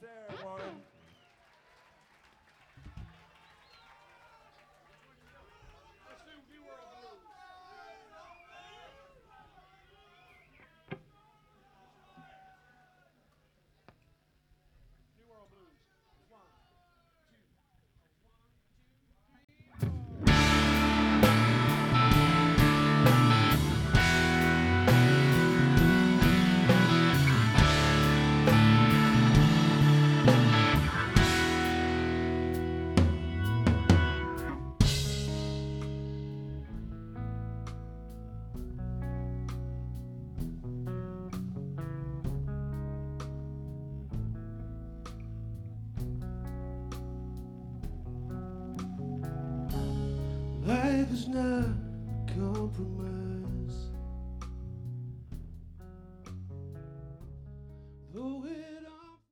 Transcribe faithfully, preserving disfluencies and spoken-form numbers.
there, Warren. Let's do New World Blues. New World Blues. One, two, one, two, three. Life is not compromise.